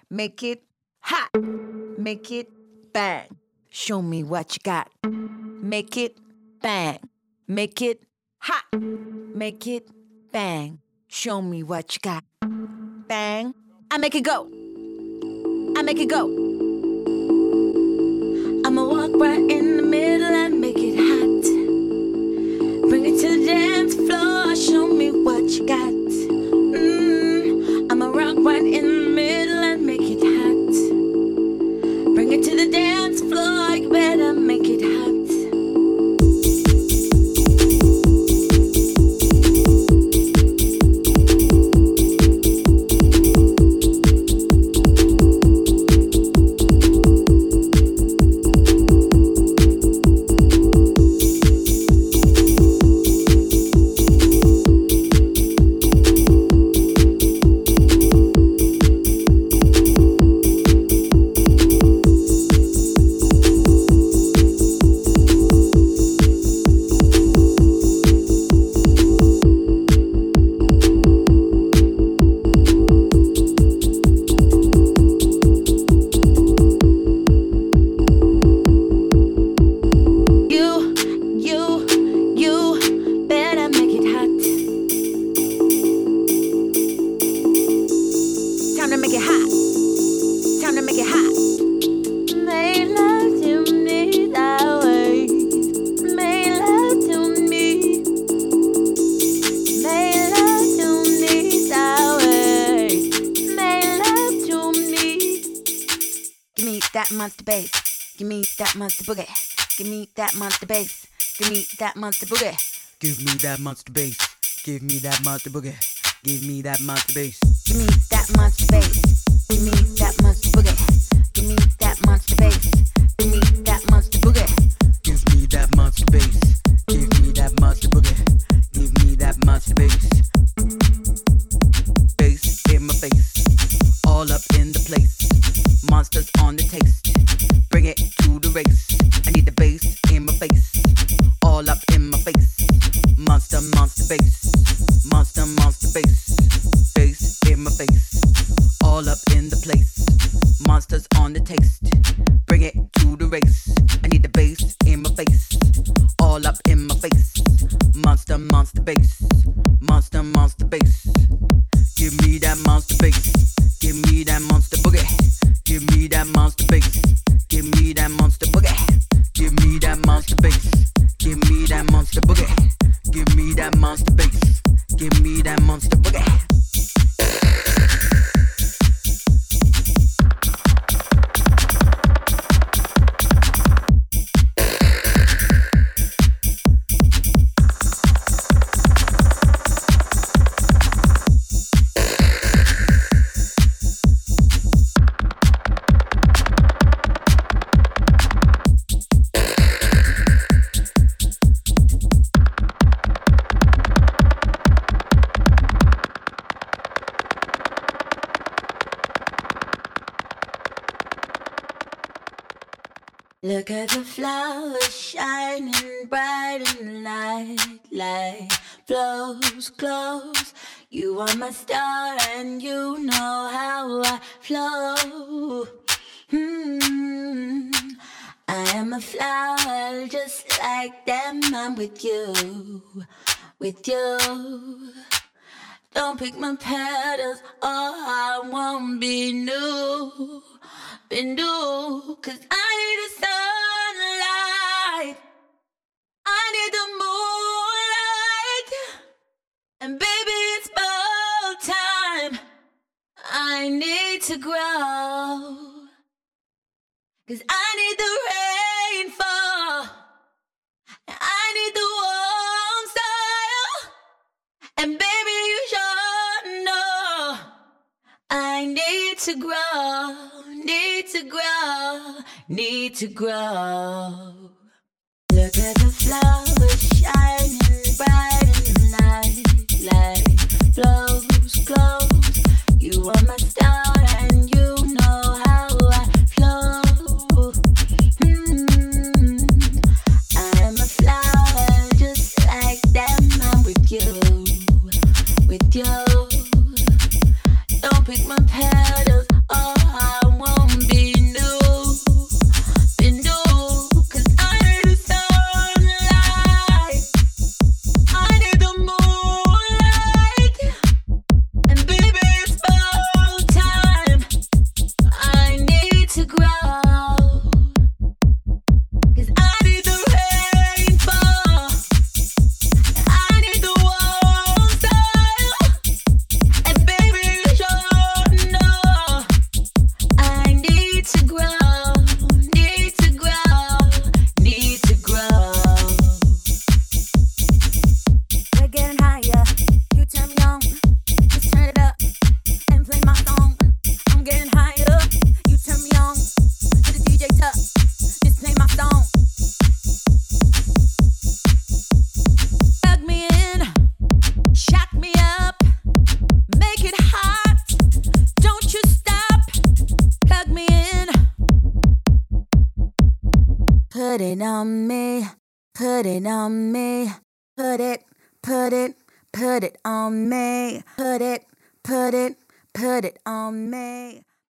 make it hot, make it bang. Show me what you got. Make it bang, make it hot, make it bang. Show me what you got. Bang, I make it go. I make it go. I'ma walk right in the middle and make it hot. Bring it to the dance floor, show me what you got. I'ma rock right in the middle and make it hot. Bring it to the dance floor, you better make it hot. Monster bass, give me that monster boogie. Give me that monster bass, give me that monster boogie. Give me that monster bass, give me that monster boogie. Give me that monster bass. Give me that monster bass, give me that monster boogie. Give me that monster bass, give me that monster boogie. Give me that monster bass, give me that monster boogie. Give me that monster bass. Bass in my face, all up in the place. Monsters on the taste, bring it to the race. I need the bass in my face, all up in my face. Monster, monster bass, monster, monster bass. Bass in my face, all up in the place. Monsters on the taste, bring it to the race. I need the bass in my face, all up in my face. Monster, monster bass, monster, monster bass. Give me that monster bass, give me that monster boogie. Give me that monster bass, give me that monster boogie. Give me that monster bass, give me that monster boogie. Give me that monster bass, give me that monster boogie. Look at the flowers shining bright in the night. Light flows close. You are my star and you know how I flow. I am a flower just like them. I'm with you, with you. Don't pick my petals or I won't be new. Been new, 'cause I need the sunlight, I need the moonlight, and baby it's about time. I need to grow, 'cause I need the rainfall, I need the warm soil, and baby you sure know I need to grow. Need to grow, need to grow. Look at the flowers shining bright in the night. Light flows close. You are my star and you know how I flow. I am a flower just like them. I'm with you, with you. Don't pick my petals. Oh, put it on me, put it on me, put it, put it, put it on me, put it, put it, put it on me.